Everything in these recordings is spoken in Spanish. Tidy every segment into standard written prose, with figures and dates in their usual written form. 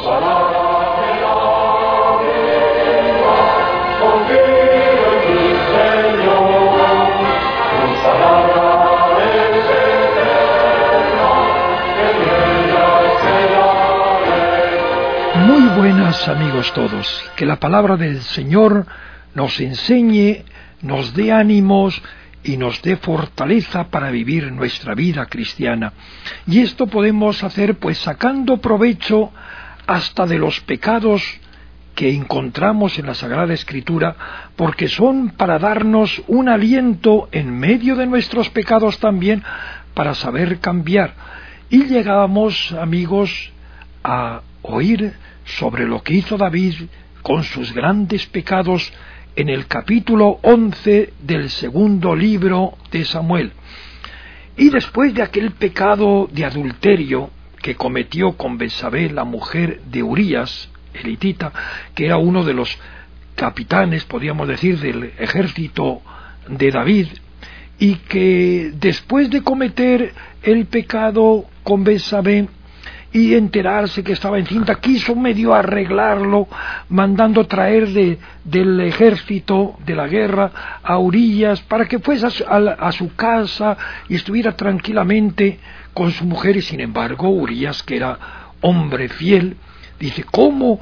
Muy buenas, amigos todos, que la palabra del Señor nos enseñe, nos dé ánimos y nos dé fortaleza para vivir nuestra vida cristiana. Y esto podemos hacer pues sacando provecho hasta de los pecados que encontramos en la Sagrada Escritura, porque son para darnos un aliento en medio de nuestros pecados también, para saber cambiar. Y llegamos, amigos, a oír sobre lo que hizo David con sus grandes pecados en el capítulo 11 del segundo libro de Samuel. Y después de aquel pecado de adulterio que cometió con Betsabé, la mujer de Urías, elitita, que era uno de los capitanes, podríamos decir, del ejército de David, y que después de cometer el pecado con Betsabé y enterarse que estaba encinta, quiso medio arreglarlo, mandando traer del ejército de la guerra a Urías para que fuese a su casa y estuviera tranquilamente con su mujer. Y sin embargo Urías, que era hombre fiel, dice: ¿cómo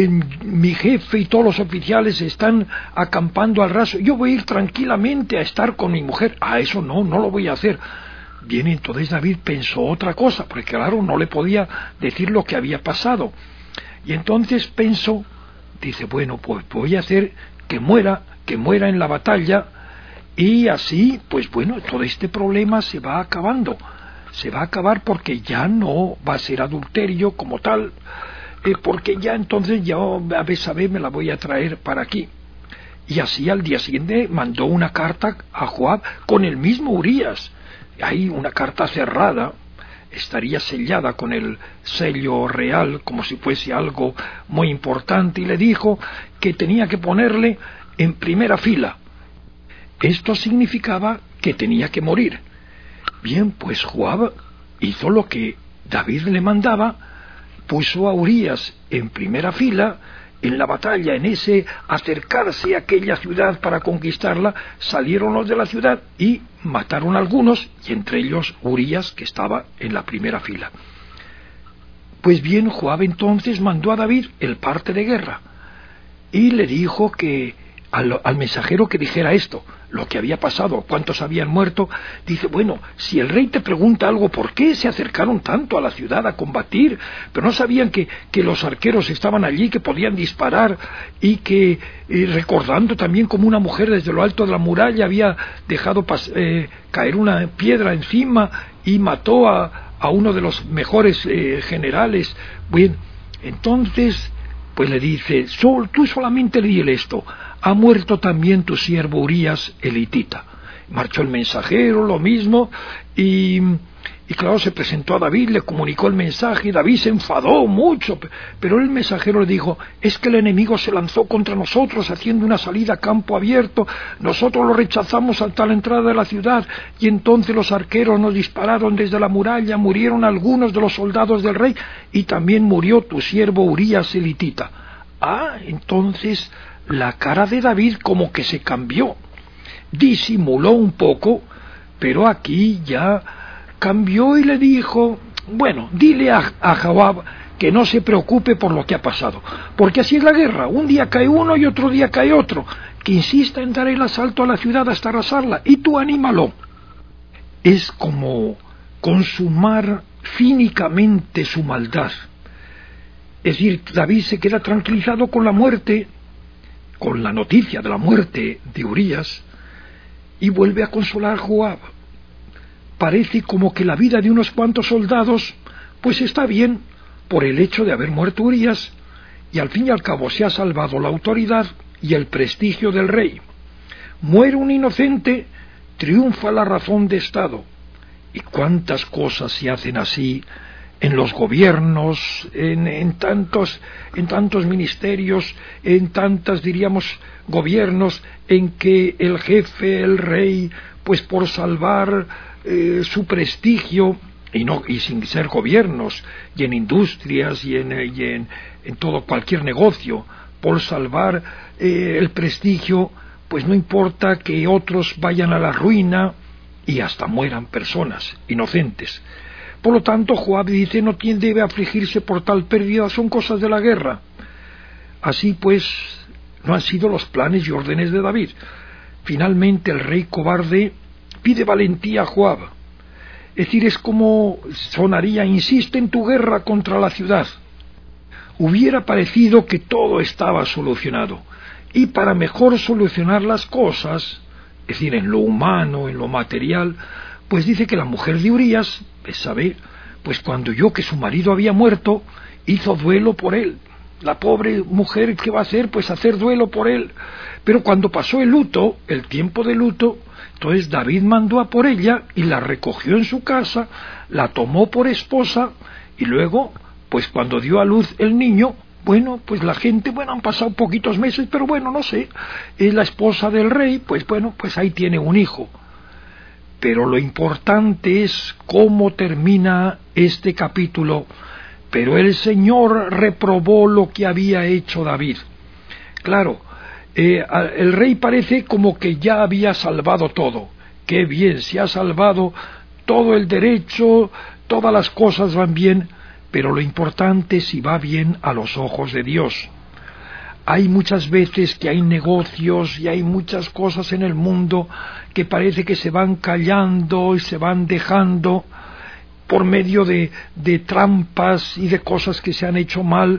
mi jefe y todos los oficiales están acampando al raso? Yo voy a ir tranquilamente a estar con mi mujer. Eso no lo voy a hacer. Bien, entonces David pensó otra cosa, porque claro, no le podía decir lo que había pasado. Y entonces pensó, dice: bueno, pues voy a hacer que muera en la batalla, y así, pues bueno, todo este problema se va acabando. Se va a acabar porque ya no va a ser adulterio como tal, porque ya entonces ya a Betsabé me la voy a traer para aquí. Y así al día siguiente mandó una carta a Joab con el mismo Urías. Hay una carta cerrada, estaría sellada con el sello real, como si fuese algo muy importante, y le dijo que tenía que ponerle en primera fila. Esto significaba que tenía que morir. Bien, pues Joab hizo lo que David le mandaba, puso a Urías en primera fila en la batalla. En ese acercarse a aquella ciudad para conquistarla, salieron los de la ciudad y mataron a algunos, y entre ellos Urías, que estaba en la primera fila. Pues bien, Joab entonces mandó a David el parte de guerra y le dijo que al mensajero que dijera esto, lo que había pasado, cuántos habían muerto. Dice: bueno, si el rey te pregunta algo, ¿por qué se acercaron tanto a la ciudad a combatir? Pero no sabían que los arqueros estaban allí, que podían disparar, y que recordando también como una mujer desde lo alto de la muralla había dejado caer una piedra encima y mató a uno de los mejores generales. Bien, entonces pues le dice: tú solamente dile esto: ha muerto también tu siervo Urías elitita. Marchó el mensajero, lo mismo, y claro, se presentó a David, le comunicó el mensaje, y David se enfadó mucho, pero el mensajero le dijo: es que el enemigo se lanzó contra nosotros haciendo una salida a campo abierto, nosotros lo rechazamos hasta la entrada de la ciudad, y entonces los arqueros nos dispararon desde la muralla, murieron algunos de los soldados del rey, y también murió tu siervo Urías elitita. Entonces la cara de David como que se cambió, disimuló un poco, pero aquí ya cambió y le dijo: bueno, dile a Joab que no se preocupe por lo que ha pasado, porque así es la guerra, un día cae uno y otro día cae otro, que insista en dar el asalto a la ciudad hasta arrasarla, y tú anímalo. Es como consumar cínicamente su maldad. Es decir, David se queda tranquilizado con la muerte, con la noticia de la muerte de Urías, y vuelve a consolar a Joab. Parece como que la vida de unos cuantos soldados pues está bien por el hecho de haber muerto Urías, y al fin y al cabo se ha salvado la autoridad y el prestigio del rey. Muere un inocente, triunfa la razón de Estado. Y cuántas cosas se hacen así en los gobiernos, en tantos ministerios, en tantas, diríamos, gobiernos en que el jefe, el rey, pues por salvar su prestigio, y sin ser gobiernos, y en industrias, y en en todo cualquier negocio, por salvar el prestigio, pues no importa que otros vayan a la ruina y hasta mueran personas inocentes. Por lo tanto, Joab dice, no debe afligirse por tal pérdida, son cosas de la guerra. Así pues, no han sido los planes y órdenes de David. Finalmente el rey cobarde pide valentía a Joab. Es decir, es como sonaría, insiste en tu guerra contra la ciudad. Hubiera parecido que todo estaba solucionado. Y para mejor solucionar las cosas, es decir, en lo humano, en lo material, pues dice que la mujer de Urías, Betsabé, pues cuando oyó que su marido había muerto, hizo duelo por él. La pobre mujer, ¿qué va a hacer? Pues hacer duelo por él. Pero cuando pasó el luto, el tiempo de luto, entonces David mandó a por ella y la recogió en su casa, la tomó por esposa y luego, pues cuando dio a luz el niño, bueno, pues la gente, han pasado poquitos meses, pero no sé, es la esposa del rey, pues ahí tiene un hijo. Pero lo importante es cómo termina este capítulo. Pero el Señor reprobó lo que había hecho David. Claro, el rey parece como que ya había salvado todo. Qué bien, se ha salvado todo el derecho, todas las cosas van bien, pero lo importante es si va bien a los ojos de Dios. Hay muchas veces que hay negocios y hay muchas cosas en el mundo que parece que se van callando y se van dejando por medio de trampas y de cosas que se han hecho mal,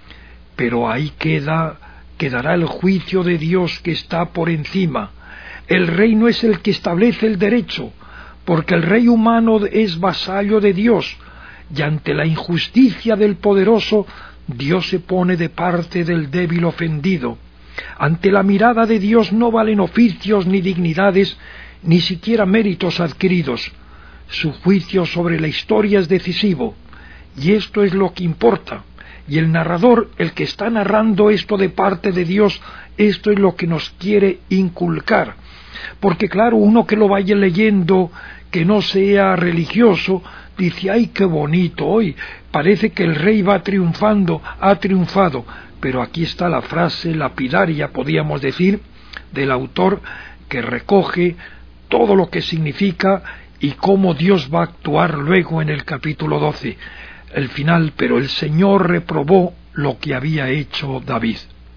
pero ahí quedará el juicio de Dios que está por encima. El rey no es el que establece el derecho, porque el rey humano es vasallo de Dios, y ante la injusticia del poderoso, Dios se pone de parte del débil ofendido. Ante la mirada de Dios no valen oficios ni dignidades, ni siquiera méritos adquiridos. Su juicio sobre la historia es decisivo, y esto es lo que importa. Y el narrador, el que está narrando esto de parte de Dios, esto es lo que nos quiere inculcar. Porque claro, uno que lo vaya leyendo, que no sea religioso, dice, ¡ay, qué bonito! Hoy parece que el rey va triunfando, ha triunfado. Pero aquí está la frase lapidaria, podríamos decir, del autor, que recoge todo lo que significa y cómo Dios va a actuar luego en el capítulo 12. El final, pero el Señor reprobó lo que había hecho David.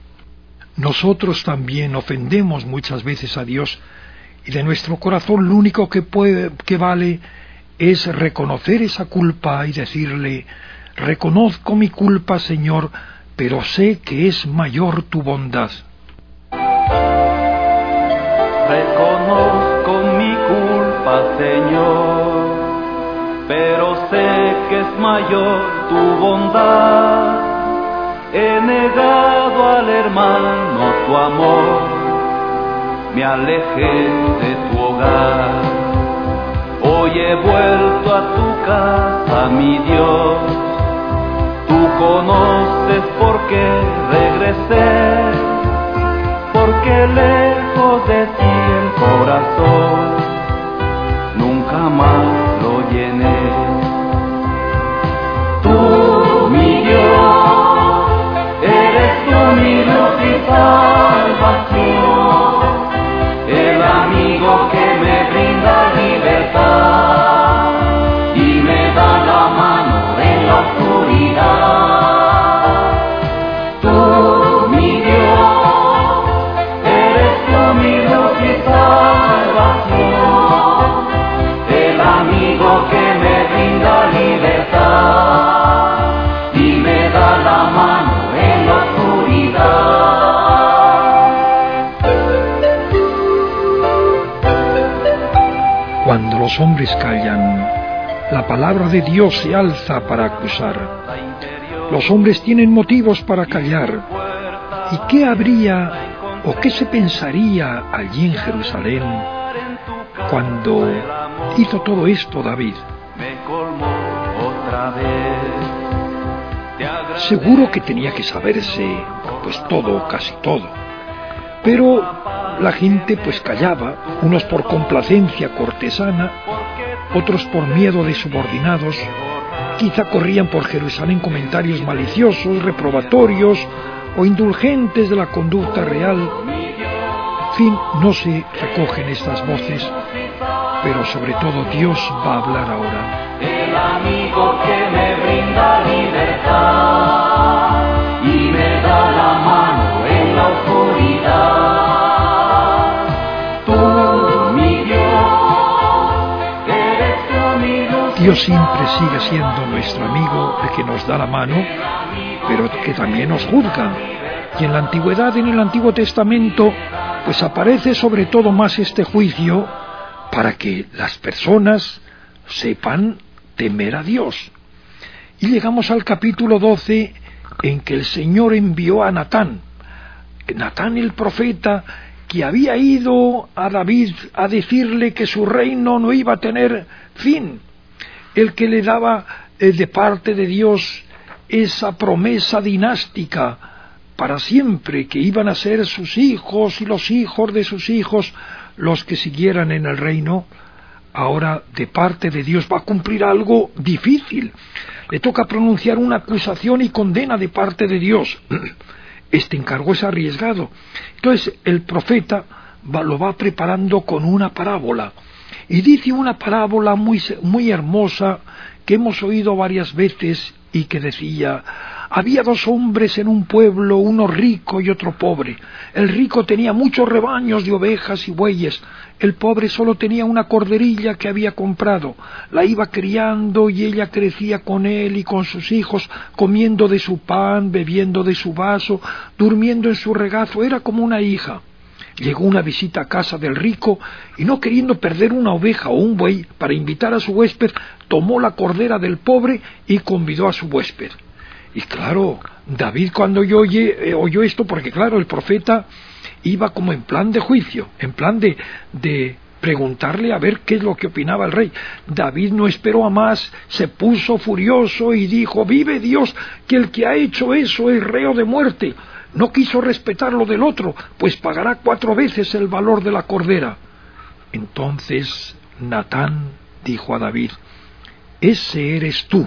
Nosotros también ofendemos muchas veces a Dios, y de nuestro corazón lo único que vale es reconocer esa culpa y decirle, reconozco mi culpa, Señor, pero sé que es mayor tu bondad. Reconozco mi culpa, Señor, pero sé que es mayor tu bondad. He negado al hermano tu amor, me alejé de tu hogar. Hoy he vuelto a tu casa, mi Dios. Tú conoces por qué regresé, porque lejos de ti el corazón nunca más lo llené. Tú, mi Dios, eres tú mi luz y salvación, el amigo que me brinda libertad y me da la mano en la oscuridad. Tú, mi Dios, eres tú mi luz y salvación, el amigo que me brinda libertad y me da la mano en la oscuridad. Cuando los hombres callan, la palabra de Dios se alza para acusar. Los hombres tienen motivos para callar. ¿Y qué habría o qué se pensaría allí en Jerusalén cuando hizo todo esto David? Seguro que tenía que saberse pues todo, casi todo. Pero la gente pues callaba, unos por complacencia cortesana, otros por miedo de subordinados, quizá corrían por Jerusalén comentarios maliciosos, reprobatorios o indulgentes de la conducta real. En fin, no se recogen estas voces, pero sobre todo Dios va a hablar ahora. El amigo que me brinda libertad y me da la mano en la oscuridad. Tú, mi Dios, eres tu amigo. Dios siempre sigue siendo nuestro amigo, el que nos da la mano, pero que también nos juzga. Y en la antigüedad, en el Antiguo Testamento, pues aparece sobre todo más este juicio para que las personas sepan temer a Dios. Y llegamos al capítulo 12, en que el Señor envió a Natán el profeta, que había ido a David a decirle que su reino no iba a tener fin, el que le daba de parte de Dios esa promesa dinástica para siempre, que iban a ser sus hijos y los hijos de sus hijos los que siguieran en el reino. Ahora, de parte de Dios, va a cumplir algo difícil. Le toca pronunciar una acusación y condena de parte de Dios. Este encargo es arriesgado. Entonces, el profeta lo va preparando con una parábola. Y dice una parábola muy hermosa que hemos oído varias veces y que decía: había dos hombres en un pueblo, uno rico y otro pobre. El rico tenía muchos rebaños de ovejas y bueyes. El pobre solo tenía una corderilla que había comprado. La iba criando y ella crecía con él y con sus hijos, comiendo de su pan, bebiendo de su vaso, durmiendo en su regazo. Era como una hija. Llegó una visita a casa del rico y, no queriendo perder una oveja o un buey para invitar a su huésped, tomó la cordera del pobre y convidó a su huésped. Y claro, David cuando oyó esto, porque claro, el profeta iba como en plan de juicio, en plan de preguntarle a ver qué es lo que opinaba el rey. David no esperó a más, se puso furioso y dijo: vive Dios, que el que ha hecho eso es reo de muerte. No quiso respetar lo del otro, pues pagará 4 veces el valor de la cordera. Entonces Natán dijo a David: ese eres tú.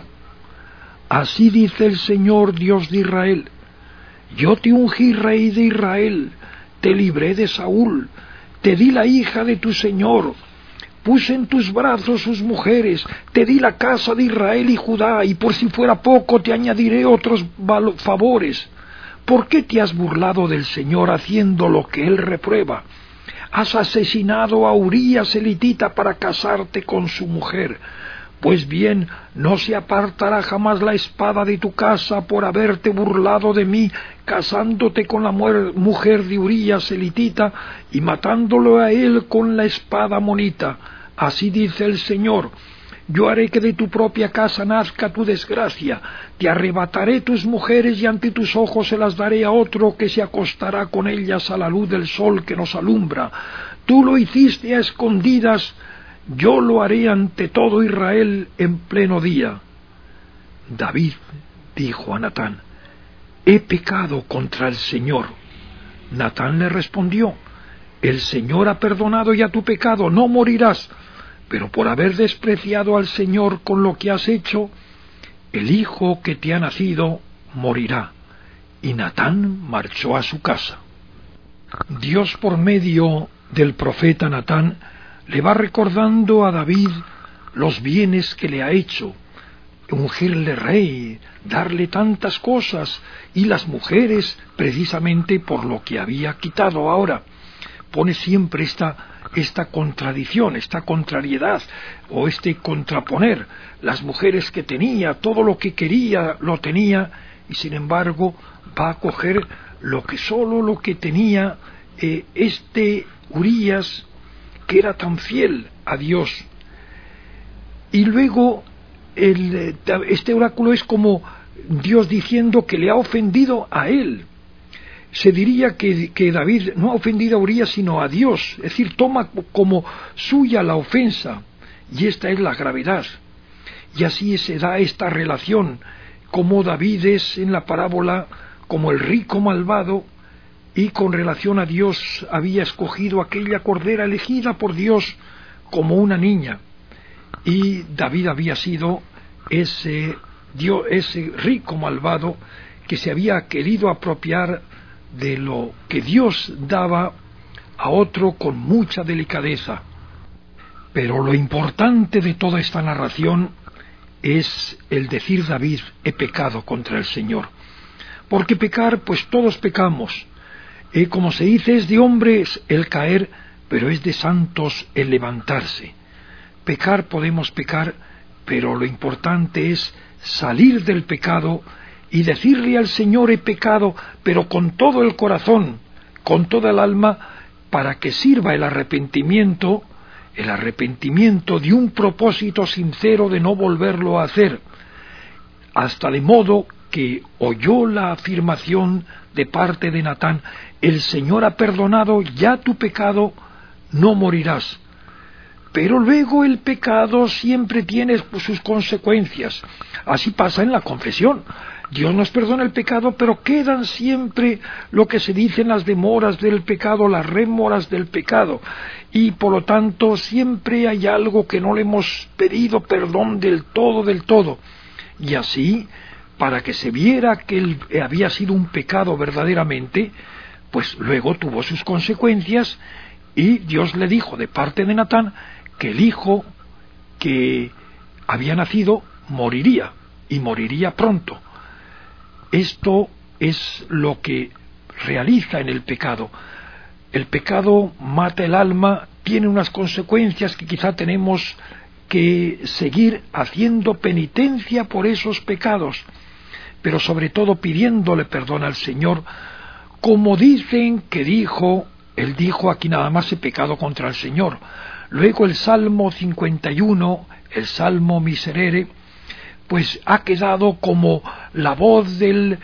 Así dice el Señor Dios de Israel: yo te ungí rey de Israel, te libré de Saúl, te di la hija de tu Señor, puse en tus brazos sus mujeres, te di la casa de Israel y Judá, y por si fuera poco te añadiré otros favores. ¿Por qué te has burlado del Señor haciendo lo que Él reprueba? Has asesinado a Urías elitita para casarte con su mujer. Pues bien, no se apartará jamás la espada de tu casa por haberte burlado de mí, casándote con la mujer de Urías elitita y matándolo a él con la espada amonita. Así dice el Señor: yo haré que de tu propia casa nazca tu desgracia, te arrebataré tus mujeres y ante tus ojos se las daré a otro que se acostará con ellas a la luz del sol que nos alumbra. Tú lo hiciste a escondidas, yo lo haré ante todo Israel en pleno día. David dijo a Natán: he pecado contra el Señor. Natán le respondió: el Señor ha perdonado ya tu pecado, no morirás. Pero por haber despreciado al Señor con lo que has hecho, el hijo que te ha nacido morirá. Y Natán marchó a su casa. Dios, por medio del profeta Natán, le va recordando a David los bienes que le ha hecho, ungirle rey, darle tantas cosas, y las mujeres precisamente por lo que había quitado. Ahora pone siempre esta contradicción, esta contrariedad, o este contraponer. Las mujeres que tenía, todo lo que quería lo tenía, y sin embargo va a coger solo lo que tenía este Urías, que era tan fiel a Dios. Y luego este oráculo es como Dios diciendo que le ha ofendido a él. Se diría que David no ha ofendido a Urías sino a Dios, es decir, toma como suya la ofensa, y esta es la gravedad. Y así se da esta relación, como David es en la parábola como el rico malvado, y con relación a Dios había escogido aquella cordera elegida por Dios como una niña, y David había sido ese rico malvado que se había querido apropiar de lo que Dios daba a otro con mucha delicadeza. Pero lo importante de toda esta narración es el decir David: he pecado contra el Señor. Porque pecar, pues todos pecamos. Como se dice, es de hombres el caer, pero es de santos el levantarse. Pecar podemos pecar, pero lo importante es salir del pecado y decirle al Señor: he pecado, pero con todo el corazón, con toda el alma, para que sirva el arrepentimiento de un propósito sincero de no volverlo a hacer, hasta de modo que oyó la afirmación de parte de Natán: el Señor ha perdonado ya tu pecado, no morirás. Pero luego el pecado siempre tiene sus consecuencias. Así pasa en la confesión. Dios nos perdona el pecado, pero quedan siempre lo que se dicen las demoras del pecado, las rémoras del pecado. Y por lo tanto siempre hay algo que no le hemos pedido perdón del todo. Y así, para que se viera que había sido un pecado verdaderamente, pues luego tuvo sus consecuencias, y Dios le dijo de parte de Natán que el hijo que había nacido moriría, y moriría pronto. Esto es lo que realiza en el pecado. El pecado mata el alma, tiene unas consecuencias que quizá tenemos que seguir haciendo penitencia por esos pecados, pero sobre todo pidiéndole perdón al Señor, como dicen que él dijo: aquí nada más he pecado contra el Señor. Luego el Salmo 51, el Salmo Miserere, pues ha quedado como la voz de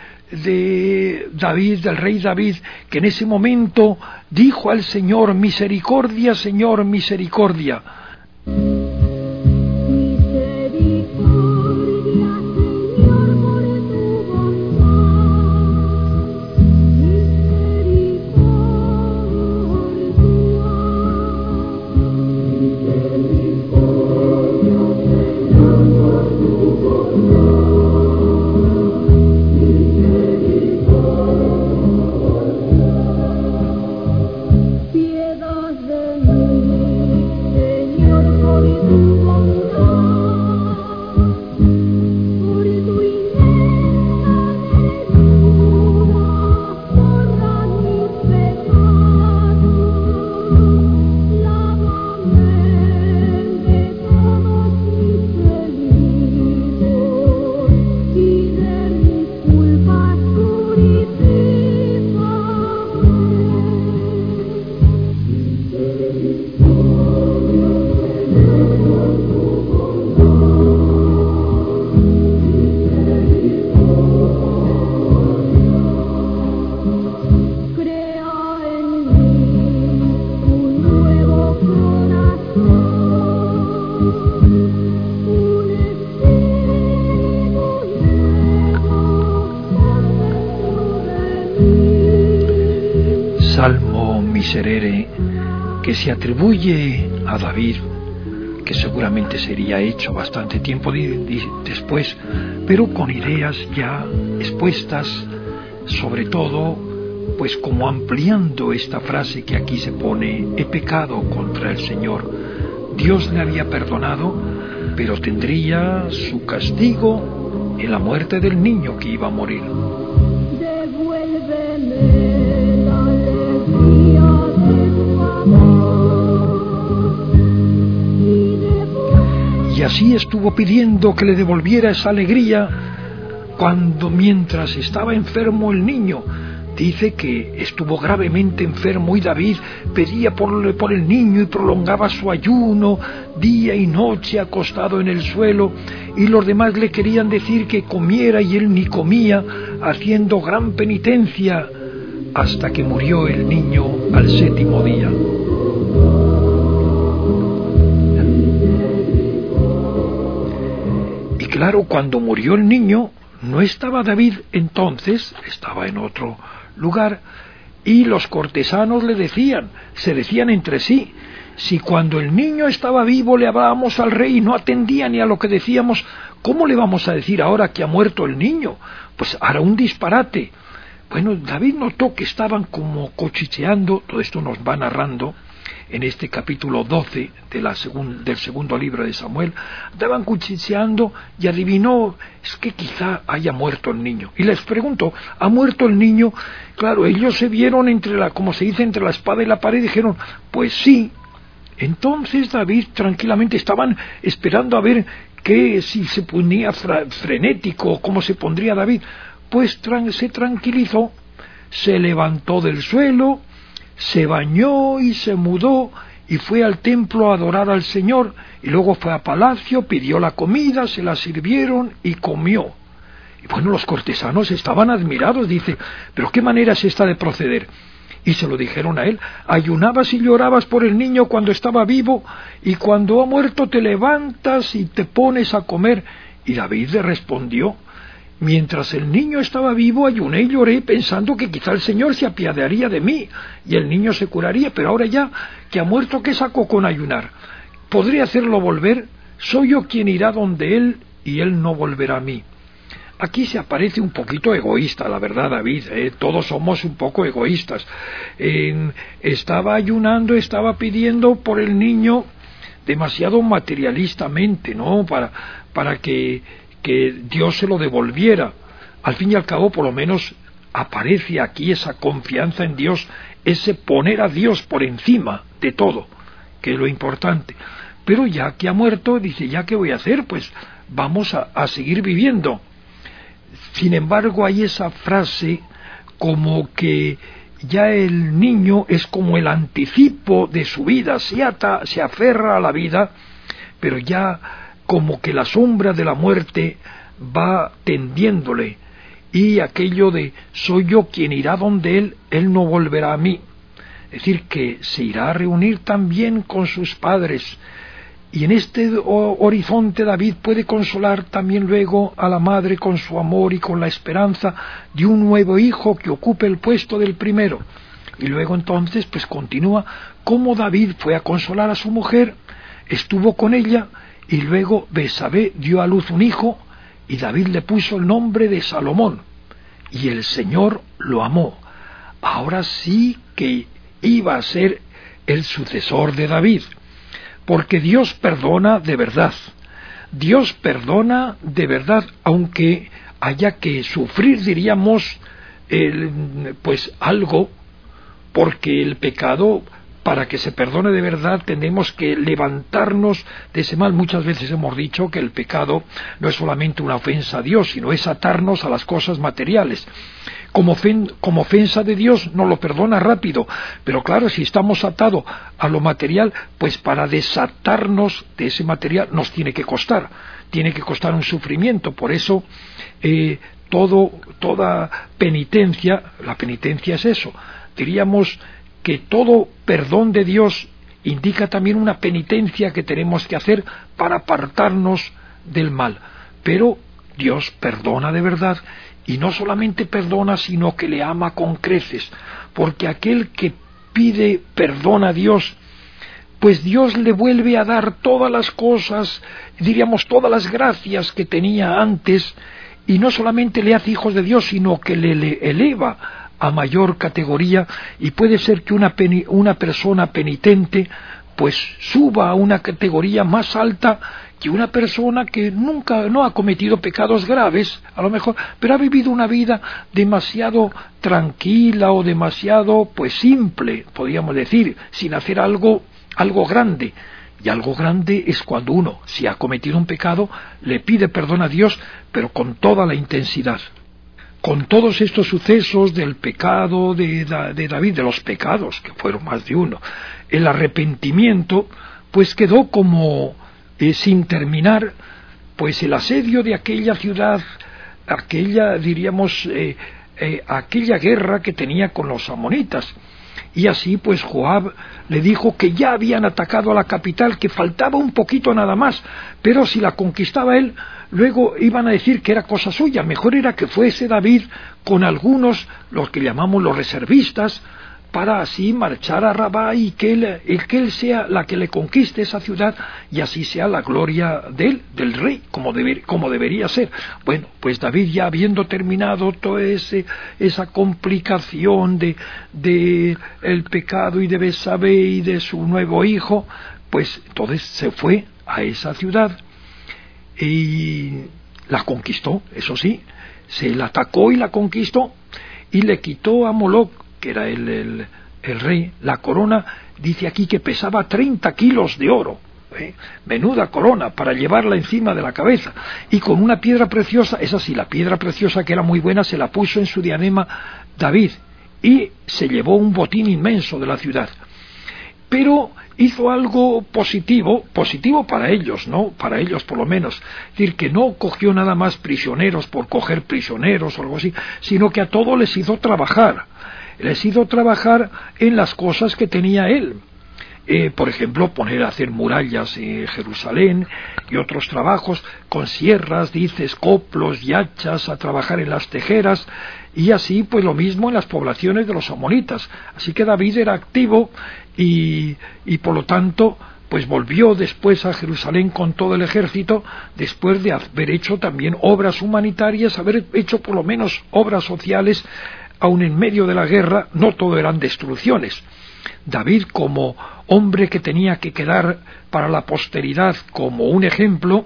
David, del rey David, que en ese momento dijo al Señor: misericordia, Señor, misericordia. Salmo Miserere, que se atribuye a David, que seguramente sería hecho bastante tiempo después, pero con ideas ya expuestas, sobre todo, pues como ampliando esta frase que aquí se pone: he pecado contra el Señor. Dios le había perdonado, pero tendría su castigo en la muerte del niño que iba a morir. Y así estuvo pidiendo que le devolviera esa alegría mientras estaba enfermo el niño. Dice que estuvo gravemente enfermo y David pedía por el niño y prolongaba su ayuno día y noche acostado en el suelo, y los demás le querían decir que comiera y él ni comía, haciendo gran penitencia, hasta que murió el niño al 7º día. Y claro, cuando murió el niño, no estaba David entonces, estaba en otro lugar, y los cortesanos se decían entre sí: si cuando el niño estaba vivo le hablábamos al rey y no atendía ni a lo que decíamos, ¿Cómo le vamos a decir ahora que ha muerto el niño? Pues hará un disparate. Bueno, David notó que estaban como cuchicheando, todo esto nos va narrando en este capítulo 12 del segundo libro de Samuel, estaban cuchicheando y adivinó, es que quizá haya muerto el niño. Y les preguntó, ¿ha muerto el niño? Claro, ellos se vieron como se dice, entre la espada y la pared, y dijeron, pues sí. Entonces David tranquilamente estaban esperando a ver si se ponía frenético, cómo se pondría David. Pues se tranquilizó, se levantó del suelo, se bañó y se mudó y fue al templo a adorar al Señor, y luego fue a palacio, pidió la comida, se la sirvieron y comió. Y bueno, los cortesanos estaban admirados, dice, ¿pero qué manera es esta de proceder? Y se lo dijeron a él, ayunabas y llorabas por el niño cuando estaba vivo, y cuando ha muerto te levantas y te pones a comer. Y David le respondió, mientras el niño estaba vivo ayuné y lloré pensando que quizá el Señor se apiadaría de mí y el niño se curaría, pero ahora ya que ha muerto, ¿qué saco con ayunar? ¿Podré hacerlo volver? Soy yo quien irá donde él y él no volverá a mí. Aquí se aparece un poquito egoísta, la verdad, David, todos somos un poco egoístas. Estaba ayunando, estaba pidiendo por el niño demasiado materialistamente, ¿no? Para que Dios se lo devolviera. Al fin y al cabo, por lo menos, aparece aquí esa confianza en Dios, ese poner a Dios por encima de todo, que es lo importante. Pero ya que ha muerto, dice, ¿ya qué voy a hacer? Pues vamos a seguir viviendo. Sin embargo, hay esa frase como que ya el niño es como el anticipo de su vida, se aferra a la vida, pero ya como que la sombra de la muerte va tendiéndole, y aquello de soy yo quien irá donde él no volverá a mí. Es decir, que se irá a reunir también con sus padres. Y en este horizonte David puede consolar también luego a la madre con su amor y con la esperanza de un nuevo hijo que ocupe el puesto del primero. Y luego entonces pues continúa cómo David fue a consolar a su mujer, estuvo con ella, y luego Besabé dio a luz un hijo, y David le puso el nombre de Salomón, y el Señor lo amó. Ahora sí que iba a ser el sucesor de David. Porque Dios perdona de verdad. Dios perdona de verdad, aunque haya que sufrir, diríamos, pues algo, porque el pecado, para que se perdone de verdad, tenemos que levantarnos de ese mal. Muchas veces hemos dicho que el pecado no es solamente una ofensa a Dios, sino es atarnos a las cosas materiales. Como ofensa de Dios nos lo perdona rápido, pero claro, si estamos atados a lo material, pues para desatarnos de ese material nos tiene que costar un sufrimiento. Por eso toda penitencia, la penitencia es eso, diríamos que todo perdón de Dios indica también una penitencia que tenemos que hacer para apartarnos del mal. Pero Dios perdona de verdad, y no solamente perdona, sino que le ama con creces, porque aquel que pide perdón a Dios, pues Dios le vuelve a dar todas las cosas, diríamos todas las gracias que tenía antes, y no solamente le hace hijos de Dios, sino que le eleva a mayor categoría, y puede ser que una persona penitente pues suba a una categoría más alta que una persona que nunca no ha cometido pecados graves, a lo mejor, pero ha vivido una vida demasiado tranquila o demasiado pues simple, podríamos decir, sin hacer algo grande. Y algo grande es cuando uno, si ha cometido un pecado, le pide perdón a Dios, pero con toda la intensidad. Con todos estos sucesos del pecado de David, de los pecados, que fueron más de uno, el arrepentimiento, pues quedó como sin terminar, pues el asedio de aquella ciudad, aquella, diríamos, aquella guerra que tenía con los amonitas. Y así pues Joab le dijo que ya habían atacado a la capital, que faltaba un poquito nada más, pero si la conquistaba él, luego iban a decir que era cosa suya. Mejor era que fuese David con algunos, los que llamamos los reservistas, para así marchar a Rabá y que él sea la que le conquiste esa ciudad y así sea la gloria de él, del rey, como debería ser. Bueno, pues David, ya habiendo terminado toda esa complicación de el pecado y de Betsabé y de su nuevo hijo, pues entonces se fue a esa ciudad y la conquistó, eso sí, se la atacó y la conquistó y le quitó a Moloc, que era el rey, la corona. Dice aquí que pesaba 30 kilos de oro, menuda corona para llevarla encima de la cabeza, y con una piedra preciosa, esa sí, la piedra preciosa que era muy buena, se la puso en su diadema David, y se llevó un botín inmenso de la ciudad. Pero hizo algo positivo para ellos, ¿no? Para ellos por lo menos. Es decir, que no cogió nada más prisioneros por coger prisioneros o algo así, sino que a todos les hizo trabajar. Les hizo trabajar en las cosas que tenía él. Por ejemplo, poner a hacer murallas en Jerusalén y otros trabajos con sierras, dices, coplos y hachas, a trabajar en las tejeras, y así pues lo mismo en las poblaciones de los amonitas. Así que David era activo y por lo tanto pues volvió después a Jerusalén con todo el ejército, después de haber hecho también obras humanitarias, haber hecho por lo menos obras sociales, aun en medio de la guerra. No todo eran destrucciones. David, como hombre que tenía que quedar para la posteridad como un ejemplo,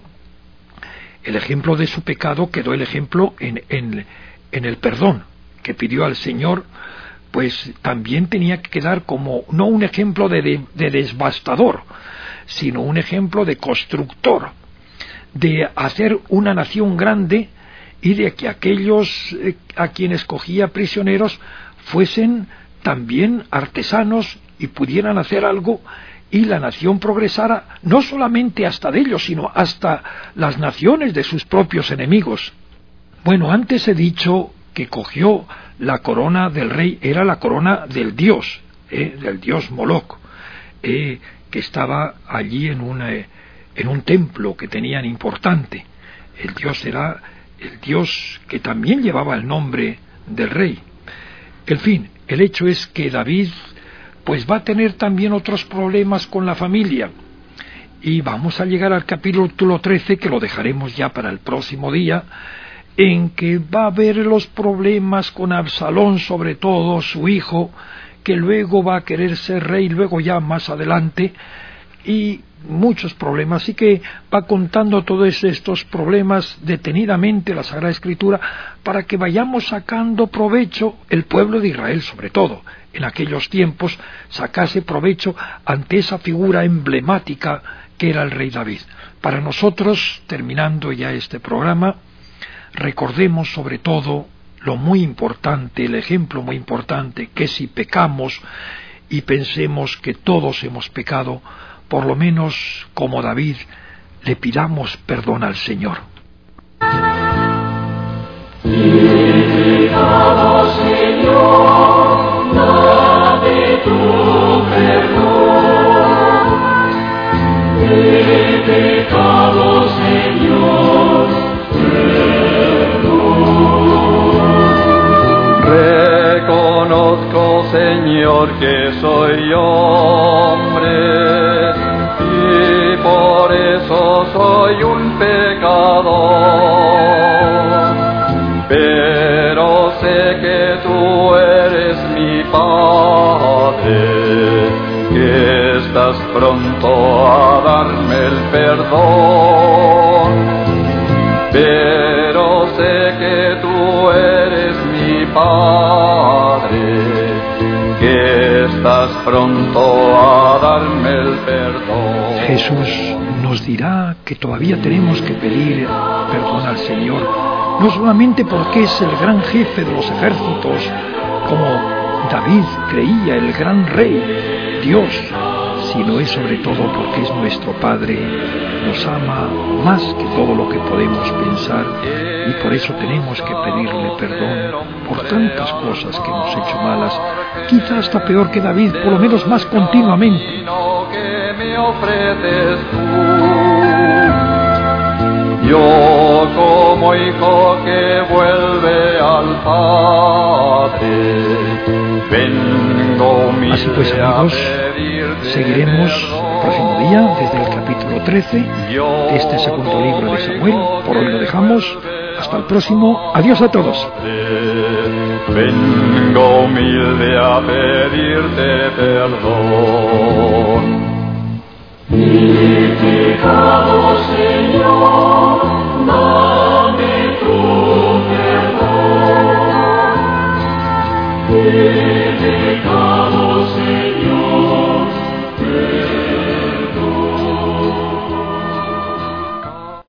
el ejemplo de su pecado quedó el ejemplo en el perdón que pidió al Señor, pues también tenía que quedar como no un ejemplo de devastador, sino un ejemplo de constructor, de hacer una nación grande y de que aquellos a quienes cogía prisioneros fuesen también artesanos y pudieran hacer algo, y la nación progresara no solamente hasta de ellos, sino hasta las naciones de sus propios enemigos. Bueno, antes he dicho que cogió la corona del rey, era la corona del dios Moloc, que estaba allí en un templo que tenían importante. El dios era el dios que también llevaba el nombre del rey. En fin, el hecho es que David pues va a tener también otros problemas con la familia, y vamos a llegar al capítulo 13, que lo dejaremos ya para el próximo día, en que va a haber los problemas con Absalón, sobre todo su hijo, que luego va a querer ser rey, luego ya más adelante, y muchos problemas. Así que va contando todos estos problemas detenidamente la Sagrada Escritura, para que vayamos sacando provecho, el pueblo de Israel sobre todo, en aquellos tiempos, sacase provecho ante esa figura emblemática que era el rey David. Para nosotros, terminando ya este programa, recordemos sobre todo lo muy importante, el ejemplo muy importante, que si pecamos y pensemos que todos hemos pecado, por lo menos como David, le pidamos perdón al Señor. Señor, dame tu perdón. He pecado, Señor, perdón. Reconozco, Señor, que soy hombre, y por eso soy un pecador. Pero sé que tú eres mi Padre, que estás pronto a darme el perdón. Pero sé que tú eres mi Padre, que estás pronto a darme el perdón. Jesús nos dirá que todavía tenemos que pedir perdón al Señor, no solamente porque es el gran jefe de los ejércitos, como David creía, el gran rey, Dios, sino es sobre todo porque es nuestro Padre, nos ama más que todo lo que podemos pensar, y por eso tenemos que pedirle perdón por tantas cosas que hemos hecho malas, quizás hasta peor que David, por lo menos más continuamente. Yo como hijo que vuelve al Padre, Así pues, amigos, seguiremos el próximo día desde el capítulo 13 de este segundo libro de Samuel. Por hoy lo dejamos. Hasta el próximo. Adiós a todos. Vengo humilde a pedirte perdón.